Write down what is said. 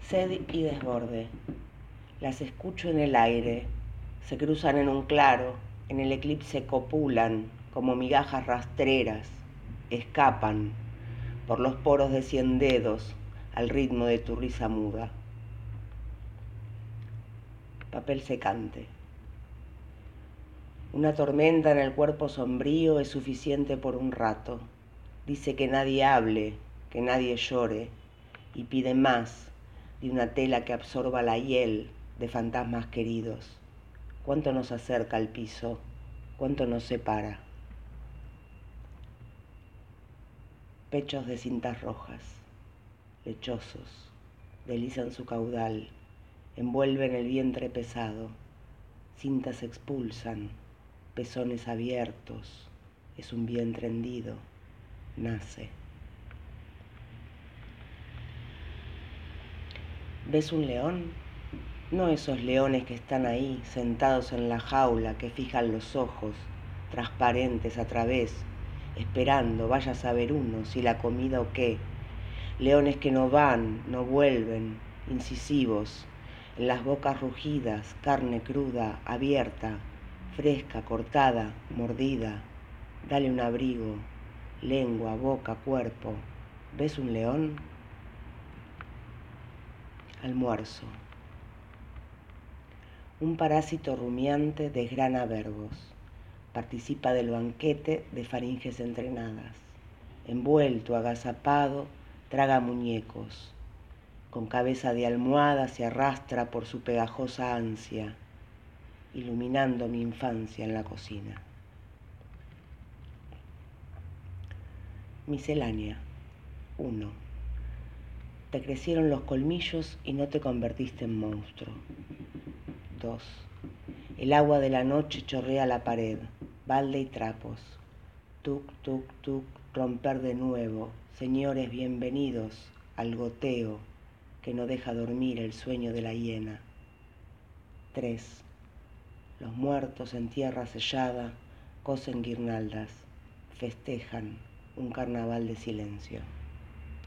Sed y desborde. Las escucho en el aire, se cruzan en un claro, en el eclipse copulan como migajas rastreras, escapan por los poros de 100 dedos al ritmo de tu risa muda. Papel secante. Una tormenta en el cuerpo sombrío es suficiente por un rato. Dice que nadie hable, que nadie llore, y pide más de una tela que absorba la hiel de fantasmas queridos. ¿Cuánto nos acerca al piso? ¿Cuánto nos separa? Pechos de cintas rojas, lechosos, deslizan su caudal, envuelven el vientre pesado, cintas expulsan, pezones abiertos, es un vientre hendido, nace. ¿Ves un león? No esos leones que están ahí, sentados en la jaula, que fijan los ojos, transparentes a través, esperando, vaya a saber uno, si la comida o qué. Leones que no van, no vuelven, incisivos, en las bocas rugidas, carne cruda, abierta, fresca, cortada, mordida. Dale un abrigo, lengua, boca, cuerpo. ¿Ves un león? Almuerzo. Un parásito rumiante desgrana verbos. Participa del banquete de faringes entrenadas. Envuelto, agazapado, traga muñecos. Con cabeza de almohada se arrastra por su pegajosa ansia, iluminando mi infancia en la cocina. Miscelánea. 1. Te crecieron los colmillos y no te convertiste en monstruo. 2. El agua de la noche chorrea la pared, balde y trapos. Tuc, tuc, tuc, romper de nuevo. Señores, bienvenidos al goteo que no deja dormir el sueño de la hiena. 3. Los muertos en tierra sellada cosen guirnaldas, festejan un carnaval de silencio.